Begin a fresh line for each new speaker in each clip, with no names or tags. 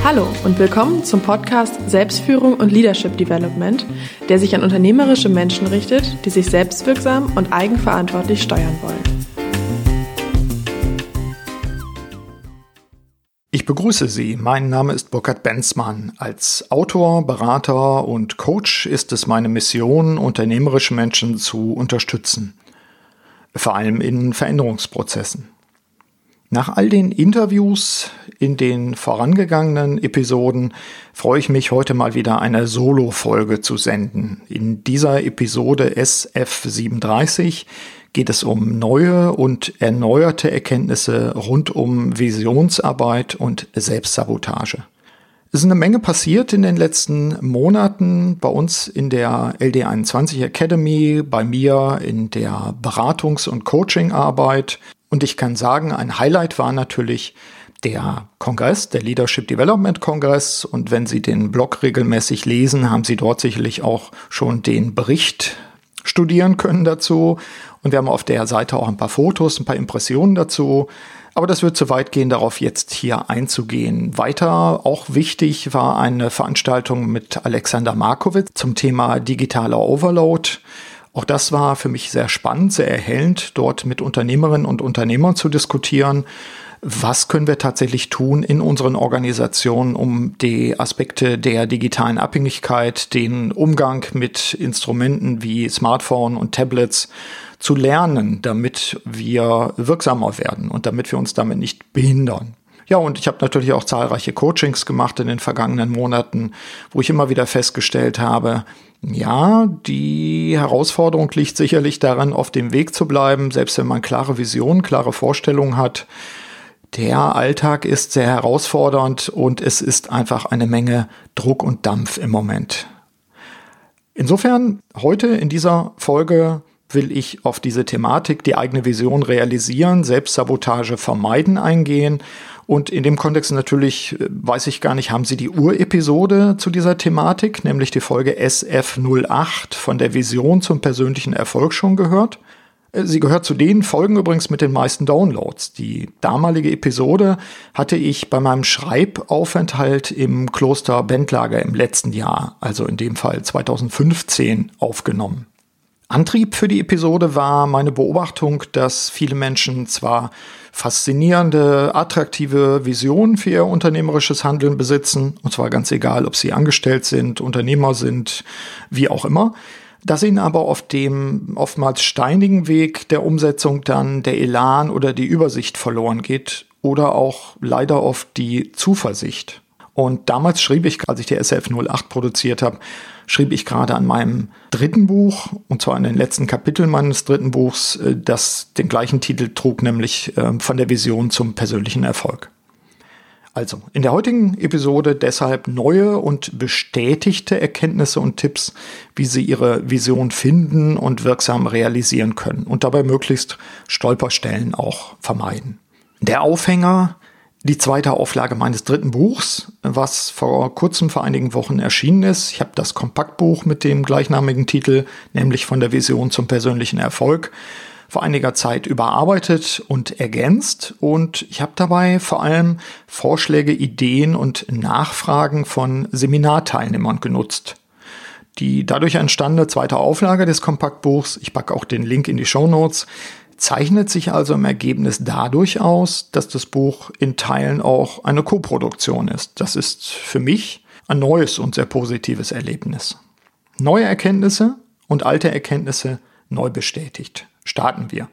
Hallo und willkommen zum Podcast Selbstführung und Leadership Development, der sich an unternehmerische Menschen richtet, die sich selbstwirksam und eigenverantwortlich steuern wollen.
Ich begrüße Sie. Mein Name ist Burkhard Benzmann. Als Autor, Berater und Coach ist es meine Mission, unternehmerische Menschen zu unterstützen. Vor allem in Veränderungsprozessen. Nach all den Interviews in den vorangegangenen Episoden freue ich mich, heute mal wieder eine Solo-Folge zu senden. In dieser Episode SF37 geht es um neue und erneuerte Erkenntnisse rund um Visionsarbeit und Selbstsabotage. Es ist eine Menge passiert in den letzten Monaten bei uns in der LD21 Academy, bei mir in der Beratungs- und Coachingarbeit. Und ich kann sagen, ein Highlight war natürlich der Kongress, der Leadership Development Kongress. Und wenn Sie den Blog regelmäßig lesen, haben Sie dort sicherlich auch schon den Bericht studieren können dazu. Und wir haben auf der Seite auch ein paar Fotos, ein paar Impressionen dazu. Aber das wird zu weit gehen, darauf jetzt hier einzugehen. Weiter auch wichtig war eine Veranstaltung mit Alexander Markowitz zum Thema digitaler Overload. Auch das war für mich sehr spannend, sehr erhellend, dort mit Unternehmerinnen und Unternehmern zu diskutieren. Was können wir tatsächlich tun in unseren Organisationen, um die Aspekte der digitalen Abhängigkeit, den Umgang mit Instrumenten wie Smartphone und Tablets zu lernen, damit wir wirksamer werden und damit wir uns damit nicht behindern. Ja, und ich habe natürlich auch zahlreiche Coachings gemacht in den vergangenen Monaten, wo ich immer wieder festgestellt habe, ja, die Herausforderung liegt sicherlich daran, auf dem Weg zu bleiben, selbst wenn man klare Visionen, klare Vorstellungen hat. Der Alltag ist sehr herausfordernd und es ist einfach eine Menge Druck und Dampf im Moment. Insofern heute in dieser Folge will ich auf diese Thematik, die eigene Vision realisieren, Selbstsabotage vermeiden, eingehen. Und in dem Kontext natürlich, weiß ich gar nicht, haben Sie die Urepisode zu dieser Thematik, nämlich die Folge SF08 von der Vision zum persönlichen Erfolg schon gehört? Sie gehört zu den Folgen übrigens mit den meisten Downloads. Die damalige Episode hatte ich bei meinem Schreibaufenthalt im Kloster Bentlager im letzten Jahr, also in dem Fall 2015, aufgenommen. Antrieb für die Episode war meine Beobachtung, dass viele Menschen zwar faszinierende, attraktive Visionen für ihr unternehmerisches Handeln besitzen, und zwar ganz egal, ob sie angestellt sind, Unternehmer sind, wie auch immer, dass ihnen aber auf dem oftmals steinigen Weg der Umsetzung dann der Elan oder die Übersicht verloren geht oder auch leider oft die Zuversicht. Und damals schrieb ich, als ich die SF08 produziert habe, schrieb ich gerade an meinem dritten Buch, und zwar in den letzten Kapiteln meines dritten Buchs, das den gleichen Titel trug, nämlich von der Vision zum persönlichen Erfolg. Also, in der heutigen Episode deshalb neue und bestätigte Erkenntnisse und Tipps, wie Sie Ihre Vision finden und wirksam realisieren können und dabei möglichst Stolperstellen auch vermeiden. Der Aufhänger: die zweite Auflage meines dritten Buchs, was vor kurzem, vor einigen Wochen erschienen ist. Ich habe das Kompaktbuch mit dem gleichnamigen Titel, nämlich von der Vision zum persönlichen Erfolg, vor einiger Zeit überarbeitet und ergänzt. Und ich habe dabei vor allem Vorschläge, Ideen und Nachfragen von Seminarteilnehmern genutzt. Die dadurch entstandene zweite Auflage des Kompaktbuchs, ich packe auch den Link in die Shownotes, zeichnet sich also im Ergebnis dadurch aus, dass das Buch in Teilen auch eine Koproduktion ist. Das ist für mich ein neues und sehr positives Erlebnis. Neue Erkenntnisse und alte Erkenntnisse neu bestätigt. Starten wir.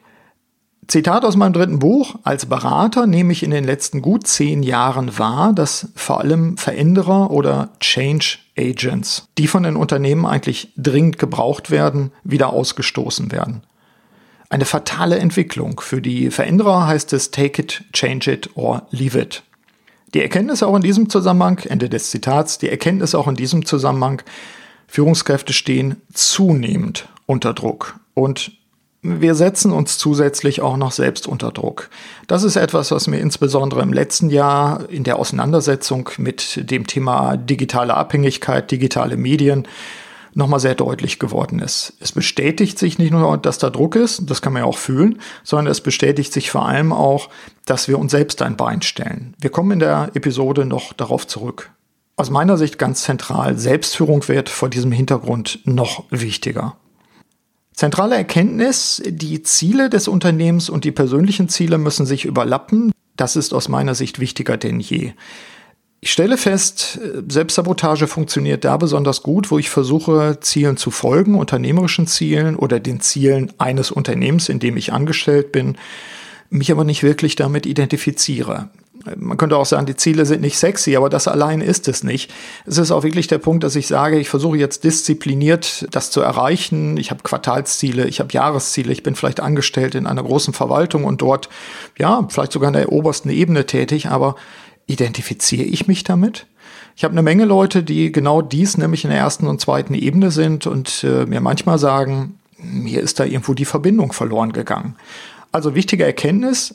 Zitat aus meinem dritten Buch: Als Berater nehme ich in den letzten gut 10 Jahren wahr, dass vor allem Veränderer oder Change Agents, die von den Unternehmen eigentlich dringend gebraucht werden, wieder ausgestoßen werden. Eine fatale Entwicklung. Für die Veränderer heißt es take it, change it or leave it. Die Erkenntnis auch in diesem Zusammenhang, Ende des Zitats, die Erkenntnis auch in diesem Zusammenhang: Führungskräfte stehen zunehmend unter Druck und wir setzen uns zusätzlich auch noch selbst unter Druck. Das ist etwas, was mir insbesondere im letzten Jahr in der Auseinandersetzung mit dem Thema digitale Abhängigkeit, digitale Medien nochmal sehr deutlich geworden ist. Es bestätigt sich nicht nur, dass da Druck ist, das kann man ja auch fühlen, sondern es bestätigt sich vor allem auch, dass wir uns selbst ein Bein stellen. Wir kommen in der Episode noch darauf zurück. Aus meiner Sicht ganz zentral, Selbstführung wird vor diesem Hintergrund noch wichtiger. Zentrale Erkenntnis, die Ziele des Unternehmens und die persönlichen Ziele müssen sich überlappen. Das ist aus meiner Sicht wichtiger denn je. Ich stelle fest, Selbstsabotage funktioniert da besonders gut, wo ich versuche, Zielen zu folgen, unternehmerischen Zielen oder den Zielen eines Unternehmens, in dem ich angestellt bin, mich aber nicht wirklich damit identifiziere. Man könnte auch sagen, die Ziele sind nicht sexy, aber das allein ist es nicht. Es ist auch wirklich der Punkt, dass ich sage, ich versuche jetzt diszipliniert das zu erreichen. Ich habe Quartalsziele, ich habe Jahresziele, ich bin vielleicht angestellt in einer großen Verwaltung und dort, ja, vielleicht sogar in der obersten Ebene tätig, aber identifiziere ich mich damit? Ich habe eine Menge Leute, die genau dies nämlich in der ersten und zweiten Ebene sind und mir manchmal sagen, mir ist da irgendwo die Verbindung verloren gegangen. Also wichtige Erkenntnis,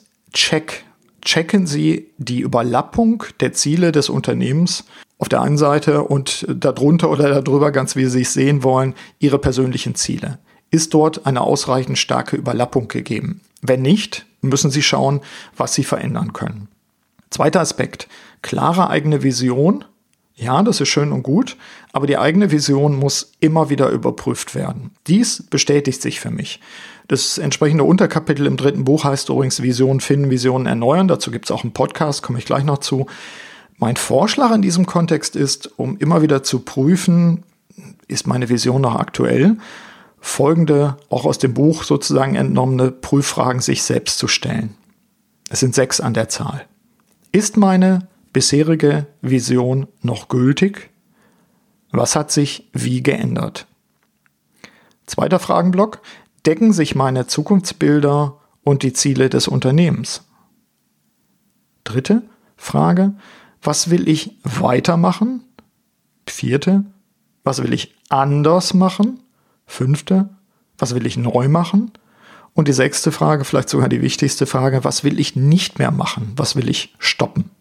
checken Sie die Überlappung der Ziele des Unternehmens auf der einen Seite und darunter oder darüber, ganz wie Sie es sehen wollen, Ihre persönlichen Ziele. Ist dort eine ausreichend starke Überlappung gegeben? Wenn nicht, müssen Sie schauen, was Sie verändern können. Zweiter Aspekt, klare eigene Vision. Ja, das ist schön und gut, aber die eigene Vision muss immer wieder überprüft werden. Dies bestätigt sich für mich. Das entsprechende Unterkapitel im 3. Buch heißt übrigens Visionen finden, Visionen erneuern. Dazu gibt es auch einen Podcast, komme ich gleich noch zu. Mein Vorschlag in diesem Kontext ist, um immer wieder zu prüfen, ist meine Vision noch aktuell, folgende, auch aus dem Buch sozusagen entnommene Prüffragen sich selbst zu stellen. Es sind 6 an der Zahl. Ist meine bisherige Vision noch gültig? Was hat sich wie geändert? Zweiter Fragenblock. Decken sich meine Zukunftsbilder und die Ziele des Unternehmens? Dritte Frage. Was will ich weitermachen? Vierte. Was will ich anders machen? Fünfte. Was will ich neu machen? Und die 6. Frage, vielleicht sogar die wichtigste Frage. Was will ich nicht mehr machen? Was will ich stoppen?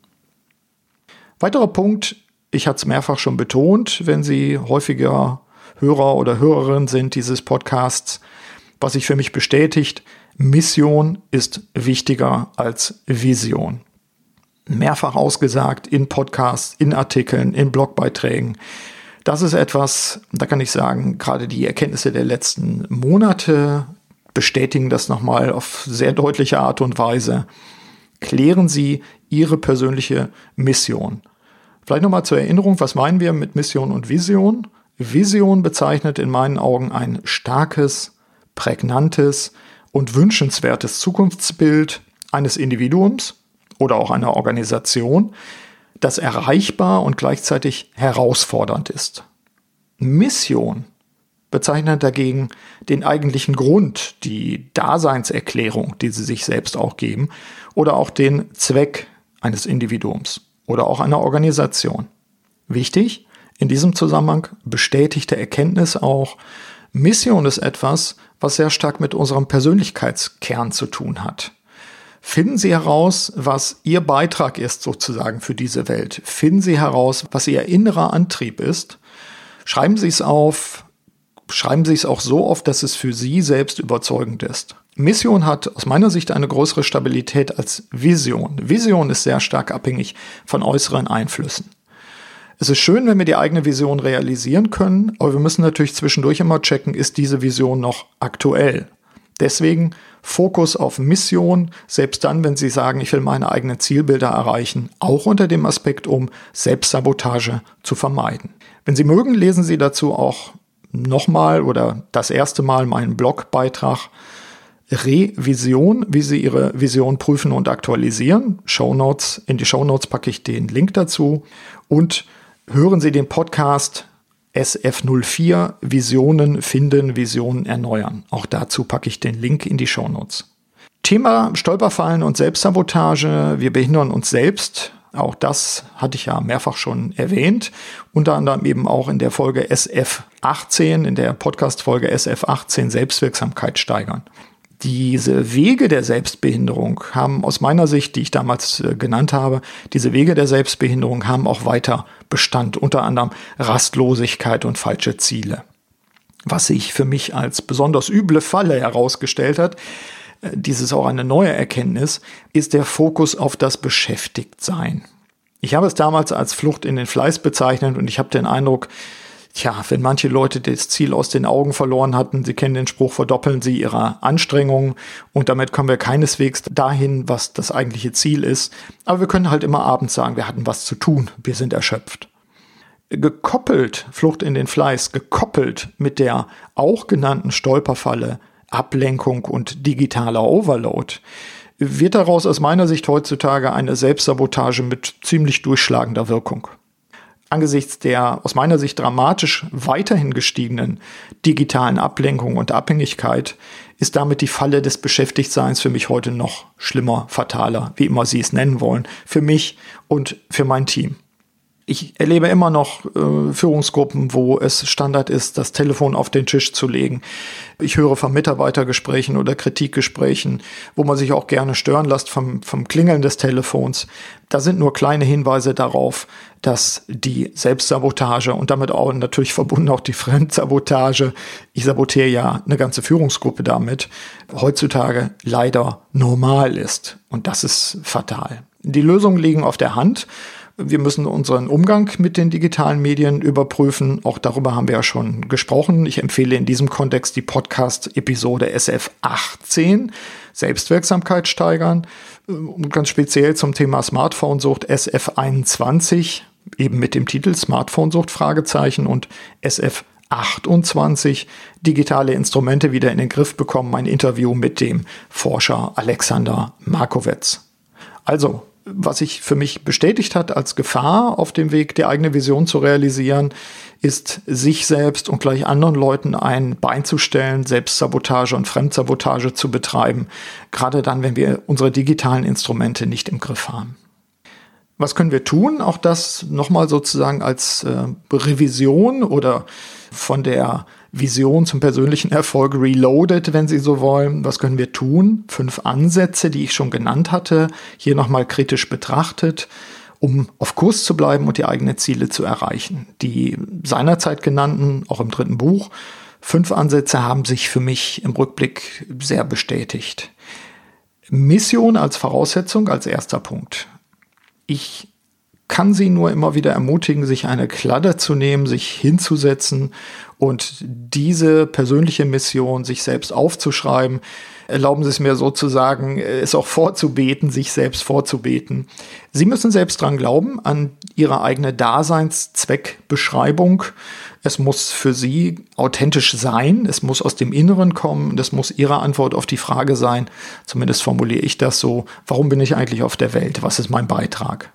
Weiterer Punkt, ich hatte es mehrfach schon betont, wenn Sie häufiger Hörer oder Hörerin sind dieses Podcasts, was sich für mich bestätigt, Mission ist wichtiger als Vision. Mehrfach ausgesagt in Podcasts, in Artikeln, in Blogbeiträgen. Das ist etwas, da kann ich sagen, gerade die Erkenntnisse der letzten Monate bestätigen das nochmal auf sehr deutliche Art und Weise. Klären Sie Ihre persönliche Mission. Vielleicht nochmal zur Erinnerung, was meinen wir mit Mission und Vision? Vision bezeichnet in meinen Augen ein starkes, prägnantes und wünschenswertes Zukunftsbild eines Individuums oder auch einer Organisation, das erreichbar und gleichzeitig herausfordernd ist. Mission bezeichnet dagegen den eigentlichen Grund, die Daseinserklärung, die sie sich selbst auch geben, oder auch den Zweck eines Individuums oder auch einer Organisation. Wichtig, in diesem Zusammenhang bestätigte Erkenntnis auch, Mission ist etwas, was sehr stark mit unserem Persönlichkeitskern zu tun hat. Finden Sie heraus, was Ihr Beitrag ist sozusagen für diese Welt. Finden Sie heraus, was Ihr innerer Antrieb ist. Schreiben Sie es auf. Schreiben Sie es auch so oft, dass es für Sie selbst überzeugend ist. Mission hat aus meiner Sicht eine größere Stabilität als Vision. Vision ist sehr stark abhängig von äußeren Einflüssen. Es ist schön, wenn wir die eigene Vision realisieren können, aber wir müssen natürlich zwischendurch immer checken, ist diese Vision noch aktuell. Deswegen Fokus auf Mission, selbst dann, wenn Sie sagen, ich will meine eigenen Zielbilder erreichen, auch unter dem Aspekt, um Selbstsabotage zu vermeiden. Wenn Sie mögen, lesen Sie dazu auch nochmal oder das erste Mal meinen Blogbeitrag Revision, wie Sie Ihre Vision prüfen und aktualisieren. Shownotes, in die Shownotes packe ich den Link dazu und hören Sie den Podcast SF04 Visionen finden, Visionen erneuern. Auch dazu packe ich den Link in die Shownotes. Thema Stolperfallen und Selbstsabotage. Wir behindern uns selbst. Auch das hatte ich ja mehrfach schon erwähnt. Unter anderem eben auch in der Folge SF18, in der Podcast-Folge SF18 Selbstwirksamkeit steigern. Diese Wege der Selbstbehinderung haben aus meiner Sicht, die ich damals genannt habe, diese Wege der Selbstbehinderung haben auch weiter Bestand, unter anderem Rastlosigkeit und falsche Ziele. Was sich für mich als besonders üble Falle herausgestellt hat, dies ist auch eine neue Erkenntnis, ist der Fokus auf das Beschäftigtsein. Ich habe es damals als Flucht in den Fleiß bezeichnet und ich habe den Eindruck, wenn manche Leute das Ziel aus den Augen verloren hatten, Sie kennen den Spruch, verdoppeln Sie Ihre Anstrengungen und damit kommen wir keineswegs dahin, was das eigentliche Ziel ist. Aber wir können halt immer abends sagen, wir hatten was zu tun, wir sind erschöpft. Gekoppelt, Flucht in den Fleiß, gekoppelt mit der auch genannten Stolperfalle, Ablenkung und digitaler Overload, wird daraus aus meiner Sicht heutzutage eine Selbstsabotage mit ziemlich durchschlagender Wirkung. Angesichts der aus meiner Sicht dramatisch weiterhin gestiegenen digitalen Ablenkung und Abhängigkeit ist damit die Falle des Beschäftigtseins für mich heute noch schlimmer, fataler, wie immer Sie es nennen wollen, für mich und für mein Team. Ich erlebe immer noch Führungsgruppen, wo es Standard ist, das Telefon auf den Tisch zu legen. Ich höre von Mitarbeitergesprächen oder Kritikgesprächen, wo man sich auch gerne stören lässt vom Klingeln des Telefons. Da sind nur kleine Hinweise darauf, dass die Selbstsabotage und damit auch natürlich verbunden auch die Fremdsabotage, ich sabotiere ja eine ganze Führungsgruppe damit, heutzutage leider normal ist. Und das ist fatal. Die Lösungen liegen auf der Hand. Wir müssen unseren Umgang mit den digitalen Medien überprüfen. Auch darüber haben wir ja schon gesprochen. Ich empfehle in diesem Kontext die Podcast-Episode SF18, Selbstwirksamkeit steigern. Und ganz speziell zum Thema Smartphone-Sucht SF21, eben mit dem Titel Smartphone-Sucht, Fragezeichen, und SF28, digitale Instrumente wieder in den Griff bekommen. Ein Interview mit dem Forscher Alexander Markowitz. Also, was sich für mich bestätigt hat als Gefahr auf dem Weg, die eigene Vision zu realisieren, ist, sich selbst und gleich anderen Leuten ein Bein zu stellen, Selbstsabotage und Fremdsabotage zu betreiben, gerade dann, wenn wir unsere digitalen Instrumente nicht im Griff haben. Was können wir tun? Auch das nochmal sozusagen als Revision oder von der Vision zum persönlichen Erfolg reloaded, wenn Sie so wollen. Was können wir tun? 5 Ansätze, die ich schon genannt hatte, hier nochmal kritisch betrachtet, um auf Kurs zu bleiben und die eigenen Ziele zu erreichen. Die seinerzeit genannten, auch im 3. Buch, 5 Ansätze haben sich für mich im Rückblick sehr bestätigt. Mission als Voraussetzung, als erster Punkt. Ich kann Sie nur immer wieder ermutigen, sich eine Kladde zu nehmen, sich hinzusetzen und diese persönliche Mission sich selbst aufzuschreiben. Erlauben Sie es mir sozusagen, es auch vorzubeten, sich selbst vorzubeten. Sie müssen selbst dran glauben, an Ihre eigene Daseinszweckbeschreibung. Es muss für Sie authentisch sein, es muss aus dem Inneren kommen, das muss Ihre Antwort auf die Frage sein, zumindest formuliere ich das so, warum bin ich eigentlich auf der Welt, was ist mein Beitrag?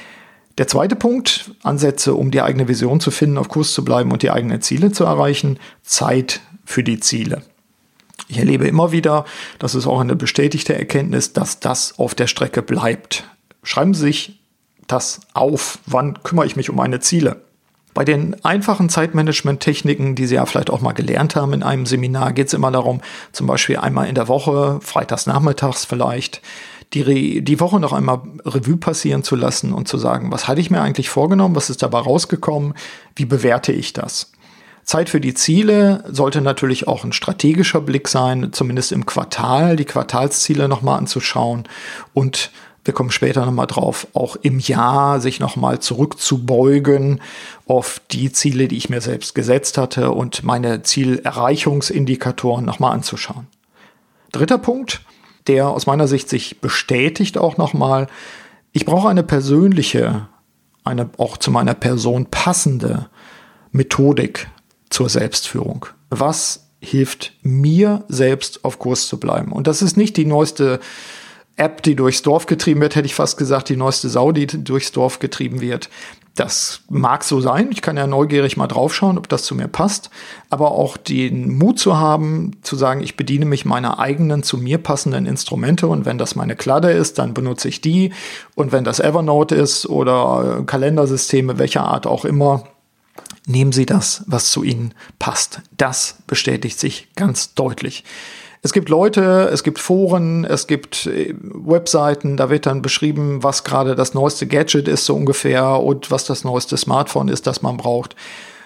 Der zweite Punkt, Ansätze, um die eigene Vision zu finden, auf Kurs zu bleiben und die eigenen Ziele zu erreichen, Zeit für die Ziele. Ich erlebe immer wieder, das ist auch eine bestätigte Erkenntnis, dass das auf der Strecke bleibt. Schreiben Sie sich das auf, wann kümmere ich mich um meine Ziele? Bei den einfachen Zeitmanagement-Techniken, die Sie ja vielleicht auch mal gelernt haben in einem Seminar, geht es immer darum, zum Beispiel einmal in der Woche, freitags nachmittags vielleicht, die Woche noch einmal Revue passieren zu lassen und zu sagen, was hatte ich mir eigentlich vorgenommen, was ist dabei rausgekommen, wie bewerte ich das? Zeit für die Ziele sollte natürlich auch ein strategischer Blick sein, zumindest im Quartal, die Quartalsziele nochmal anzuschauen und wir kommen später nochmal drauf, auch im Jahr sich nochmal zurückzubeugen auf die Ziele, die ich mir selbst gesetzt hatte und meine Zielerreichungsindikatoren nochmal anzuschauen. 3. Punkt, der aus meiner Sicht sich bestätigt auch nochmal, ich brauche eine persönliche, eine auch zu meiner Person passende Methodik zur Selbstführung. Was hilft mir selbst auf Kurs zu bleiben? Und das ist nicht die neueste App, die durchs Dorf getrieben wird, hätte ich fast gesagt, die neueste Sau, die durchs Dorf getrieben wird. Das mag so sein, ich kann ja neugierig mal draufschauen, ob das zu mir passt, aber auch den Mut zu haben, zu sagen, ich bediene mich meiner eigenen, zu mir passenden Instrumente und wenn das meine Kladde ist, dann benutze ich die und wenn das Evernote ist oder Kalendersysteme, welcher Art auch immer, nehmen Sie das, was zu Ihnen passt. Das bestätigt sich ganz deutlich. Es gibt Leute, es gibt Foren, es gibt Webseiten, da wird dann beschrieben, was gerade das neueste Gadget ist so ungefähr und was das neueste Smartphone ist, das man braucht.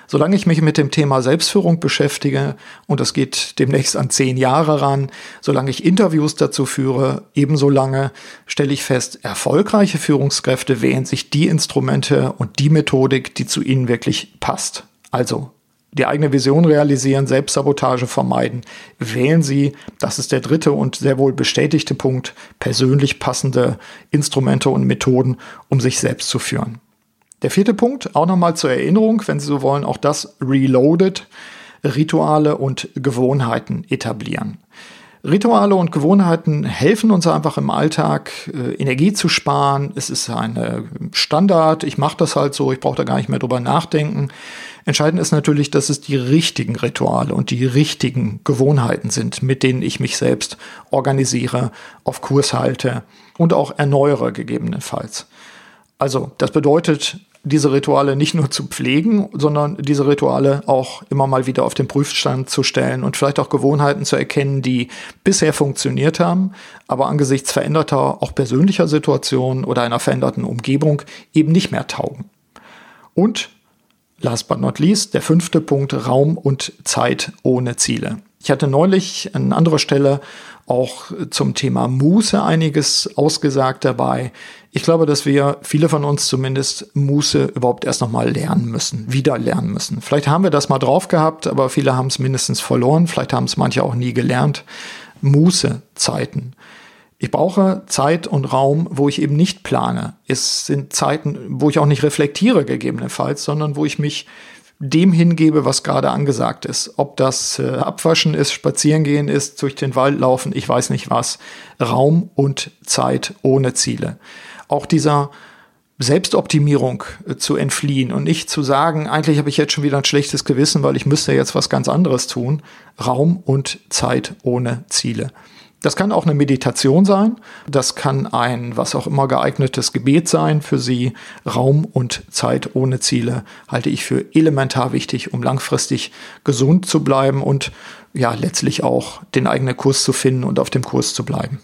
Solange ich mich mit dem Thema Selbstführung beschäftige, und das geht demnächst an 10 Jahre ran, solange ich Interviews dazu führe, ebenso lange stelle ich fest, erfolgreiche Führungskräfte wählen sich die Instrumente und die Methodik, die zu ihnen wirklich passt. Also die eigene Vision realisieren, Selbstsabotage vermeiden. Wählen Sie, das ist der dritte und sehr wohl bestätigte Punkt, persönlich passende Instrumente und Methoden, um sich selbst zu führen. Der vierte Punkt, auch nochmal zur Erinnerung, wenn Sie so wollen, auch das Reloaded, Rituale und Gewohnheiten etablieren. Rituale und Gewohnheiten helfen uns einfach im Alltag, Energie zu sparen. Es ist ein Standard, ich mache das halt so, ich brauche da gar nicht mehr drüber nachdenken. Entscheidend ist natürlich, dass es die richtigen Rituale und die richtigen Gewohnheiten sind, mit denen ich mich selbst organisiere, auf Kurs halte und auch erneuere gegebenenfalls. Also das bedeutet, diese Rituale nicht nur zu pflegen, sondern diese Rituale auch immer mal wieder auf den Prüfstand zu stellen und vielleicht auch Gewohnheiten zu erkennen, die bisher funktioniert haben, aber angesichts veränderter, auch persönlicher Situationen oder einer veränderten Umgebung eben nicht mehr taugen. Und last but not least, der fünfte Punkt, Raum und Zeit ohne Ziele. Ich hatte neulich an anderer Stelle auch zum Thema Muße einiges ausgesagt dabei. Ich glaube, dass viele von uns zumindest Muße überhaupt erst nochmal lernen müssen, wieder lernen müssen. Vielleicht haben wir das mal drauf gehabt, aber viele haben es mindestens verloren. Vielleicht haben es manche auch nie gelernt. Muße-Zeiten. Ich brauche Zeit und Raum, wo ich eben nicht plane. Es sind Zeiten, wo ich auch nicht reflektiere gegebenenfalls, sondern wo ich mich dem hingebe, was gerade angesagt ist. Ob das Abwaschen ist, Spazierengehen ist, durch den Wald laufen, ich weiß nicht was. Raum und Zeit ohne Ziele. Auch dieser Selbstoptimierung zu entfliehen und nicht zu sagen, eigentlich habe ich jetzt schon wieder ein schlechtes Gewissen, weil ich müsste jetzt was ganz anderes tun. Raum und Zeit ohne Ziele. Das kann auch eine Meditation sein, das kann ein was auch immer geeignetes Gebet sein für Sie. Raum und Zeit ohne Ziele halte ich für elementar wichtig, um langfristig gesund zu bleiben und ja letztlich auch den eigenen Kurs zu finden und auf dem Kurs zu bleiben.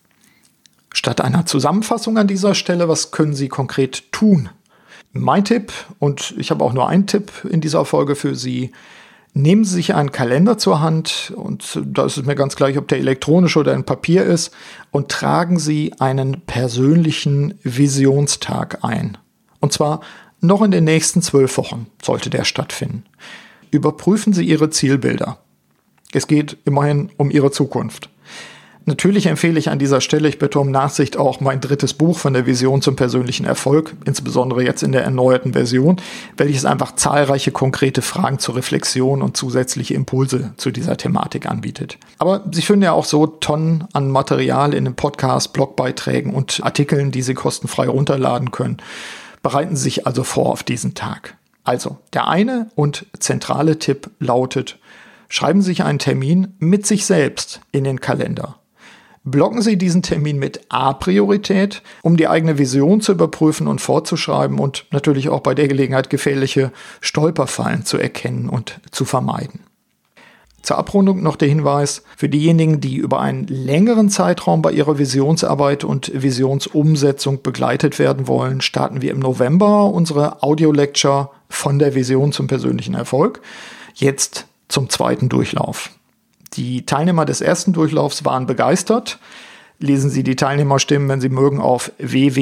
Statt einer Zusammenfassung an dieser Stelle, was können Sie konkret tun? Mein Tipp, und ich habe auch nur einen Tipp in dieser Folge für Sie: Nehmen Sie sich einen Kalender zur Hand, und da ist es mir ganz gleich, ob der elektronisch oder in Papier ist, und tragen Sie einen persönlichen Visionstag ein. Und zwar noch in den nächsten 12 Wochen sollte der stattfinden. Überprüfen Sie Ihre Zielbilder. Es geht immerhin um Ihre Zukunft. Natürlich empfehle ich an dieser Stelle, ich bitte um Nachsicht, auch mein drittes Buch von der Vision zum persönlichen Erfolg, insbesondere jetzt in der erneuerten Version, welches einfach zahlreiche konkrete Fragen zur Reflexion und zusätzliche Impulse zu dieser Thematik anbietet. Aber Sie finden ja auch so Tonnen an Material in dem Podcast, Blogbeiträgen und Artikeln, die Sie kostenfrei runterladen können. Bereiten Sie sich also vor auf diesen Tag. Also, der eine und zentrale Tipp lautet: Schreiben Sie sich einen Termin mit sich selbst in den Kalender. Blocken Sie diesen Termin mit A-Priorität, um die eigene Vision zu überprüfen und fortzuschreiben und natürlich auch bei der Gelegenheit gefährliche Stolperfallen zu erkennen und zu vermeiden. Zur Abrundung noch der Hinweis: Für diejenigen, die über einen längeren Zeitraum bei ihrer Visionsarbeit und Visionsumsetzung begleitet werden wollen, starten wir im November unsere Audio-Lecture von der Vision zum persönlichen Erfolg. Jetzt zum zweiten Durchlauf. Die Teilnehmer des ersten Durchlaufs waren begeistert. Lesen Sie die Teilnehmerstimmen, wenn Sie mögen, auf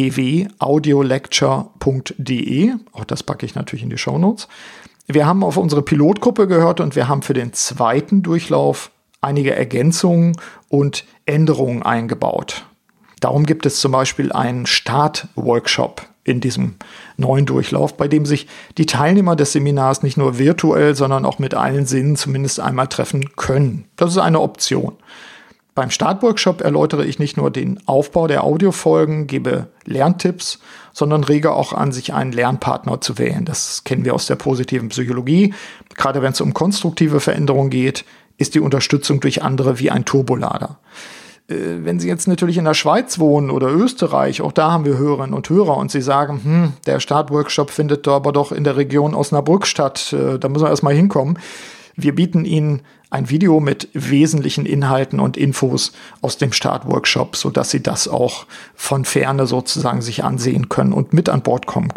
www.audiolecture.de. Auch das packe ich natürlich in die Shownotes. Wir haben auf unsere Pilotgruppe gehört und wir haben für den zweiten Durchlauf einige Ergänzungen und Änderungen eingebaut. Darum gibt es zum Beispiel einen Start-Workshop in diesem neuen Durchlauf, bei dem sich die Teilnehmer des Seminars nicht nur virtuell, sondern auch mit allen Sinnen zumindest einmal treffen können. Das ist eine Option. Beim Startworkshop erläutere ich nicht nur den Aufbau der Audiofolgen, gebe Lerntipps, sondern rege auch an, sich einen Lernpartner zu wählen. Das kennen wir aus der positiven Psychologie. Gerade wenn es um konstruktive Veränderung geht, ist die Unterstützung durch andere wie ein Turbolader. Wenn Sie jetzt natürlich in der Schweiz wohnen oder Österreich, auch da haben wir Hörerinnen und Hörer, und Sie sagen, der Startworkshop findet da aber doch in der Region Osnabrück statt, da müssen wir erstmal hinkommen. Wir bieten Ihnen ein Video mit wesentlichen Inhalten und Infos aus dem Startworkshop, sodass Sie das auch von Ferne sozusagen sich ansehen können und mit an Bord kommen können.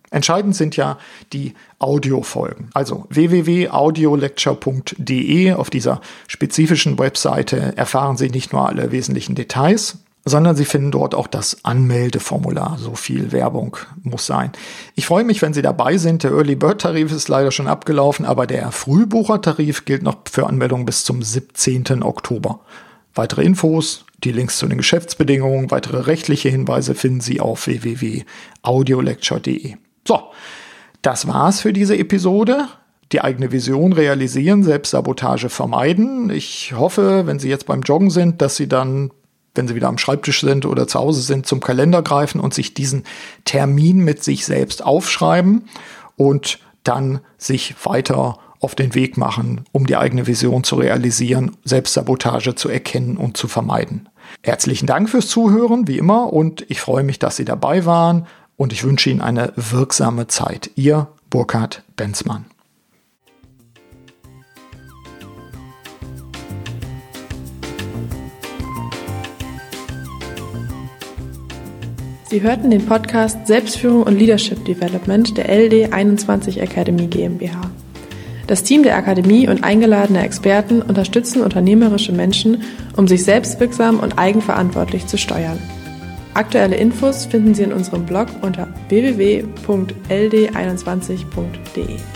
Entscheidend sind ja die Audiofolgen. Also www.audiolecture.de. Auf dieser spezifischen Webseite erfahren Sie nicht nur alle wesentlichen Details, sondern Sie finden dort auch das Anmeldeformular. So viel Werbung muss sein. Ich freue mich, wenn Sie dabei sind. Der Early Bird Tarif ist leider schon abgelaufen, aber der Frühbucher-Tarif gilt noch für Anmeldungen bis zum 17. Oktober. Weitere Infos, die Links zu den Geschäftsbedingungen, weitere rechtliche Hinweise finden Sie auf www.audiolecture.de. So, das war's für diese Episode. Die eigene Vision realisieren, Selbstsabotage vermeiden. Ich hoffe, wenn Sie jetzt beim Joggen sind, dass Sie dann, wenn Sie wieder am Schreibtisch sind oder zu Hause sind, zum Kalender greifen und sich diesen Termin mit sich selbst aufschreiben und dann sich weiter auf den Weg machen, um die eigene Vision zu realisieren, Selbstsabotage zu erkennen und zu vermeiden. Herzlichen Dank fürs Zuhören, wie immer, und ich freue mich, dass Sie dabei waren und ich wünsche Ihnen eine wirksame Zeit. Ihr Burkhard Benzmann.
Sie hörten den Podcast Selbstführung und Leadership Development der LD21 Academy GmbH. Das Team der Akademie und eingeladene Experten unterstützen unternehmerische Menschen, um sich selbstwirksam und eigenverantwortlich zu steuern. Aktuelle Infos finden Sie in unserem Blog unter www.ld21.de.